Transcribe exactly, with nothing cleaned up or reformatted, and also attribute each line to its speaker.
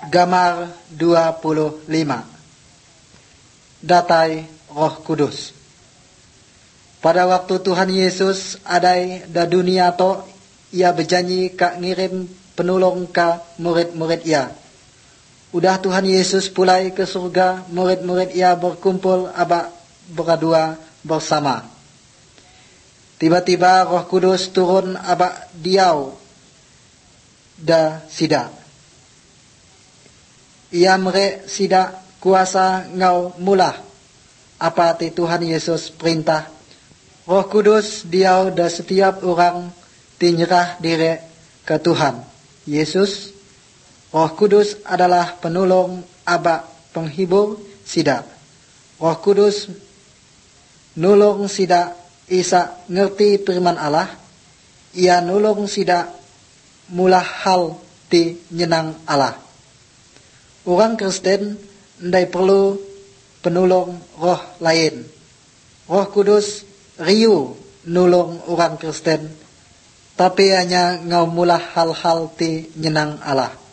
Speaker 1: Gambar dua puluh lima. Datai Roh Kudus. Pada waktu Tuhan Yesus adai da dunia to, ia berjanji kak ngirim penolong ka murid-murid ia. Udah Tuhan Yesus pulai ke surga, murid-murid ia berkumpul aba berdua bersama. Tiba-tiba Roh Kudus turun aba diau da sida. Ia merek sida kuasa ngau mulah apa ti Tuhan Yesus perintah. Roh Kudus diau da setiap orang tinyerah diri ke Tuhan Yesus. Roh Kudus adalah penolong aba penghibur sida. Roh Kudus nulung sida isa ngerti firman Allah. Ia nulung sida mulah hal ti nyenang Allah. Orang Kristen ndai perlu penolong roh lain. Roh Kudus riu nulung orang Kristen, tapi hanya ngau mulah hal-hal ti nyenang Allah.